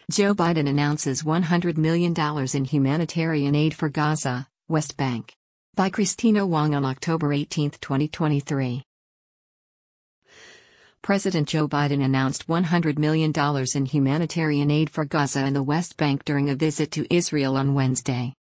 Joe Biden announces $100 million in humanitarian aid for Gaza, West Bank. By Christina Wong on October 18, 2023. President Joe Biden announced $100 million in humanitarian aid for Gaza and the West Bank during a visit to Israel on Wednesday.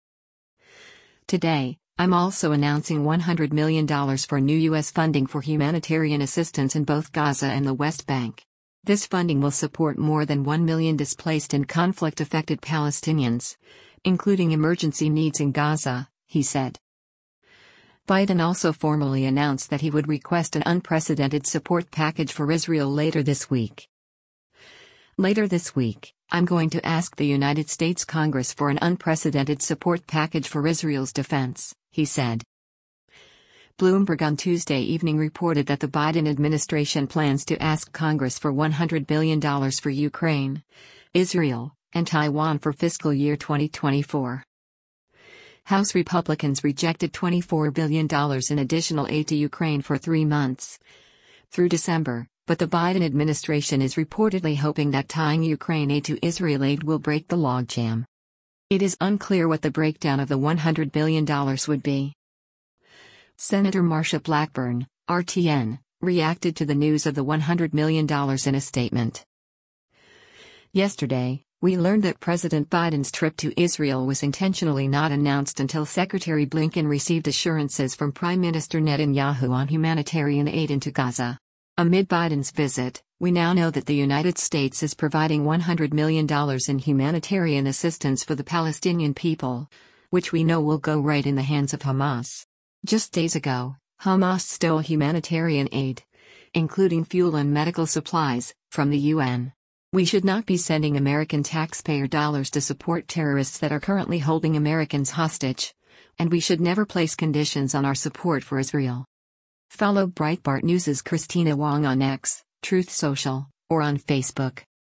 Today, I'm also announcing $100 million for new U.S. funding for humanitarian assistance in both Gaza and the West Bank. This funding will support more than 1 million displaced and conflict-affected Palestinians, including emergency needs in Gaza, he said. Biden also formally announced that he would request an unprecedented support package for Israel later this week. Later this week, I'm going to ask the United States Congress for an unprecedented support package for Israel's defense, he said. Bloomberg on Tuesday evening reported that the Biden administration plans to ask Congress for $100 billion for Ukraine, Israel, and Taiwan for fiscal year 2024. House Republicans rejected $24 billion in additional aid to Ukraine for 3 months through December, but the Biden administration is reportedly hoping that tying Ukraine aid to Israel aid will break the logjam. It is unclear what the breakdown of the $100 billion would be. Senator Marsha Blackburn, RTN, reacted to the news of the $100 million in a statement. Yesterday, we learned that President Biden's trip to Israel was intentionally not announced until Secretary Blinken received assurances from Prime Minister Netanyahu on humanitarian aid into Gaza. Amid Biden's visit, we now know that the United States is providing $100 million in humanitarian assistance for the Palestinian people, which we know will go right in the hands of Hamas. Just days ago, Hamas stole humanitarian aid, including fuel and medical supplies, from the UN. We should not be sending American taxpayer dollars to support terrorists that are currently holding Americans hostage, and we should never place conditions on our support for Israel. Follow Breitbart News' Christina Wong on X, Truth Social, or on Facebook.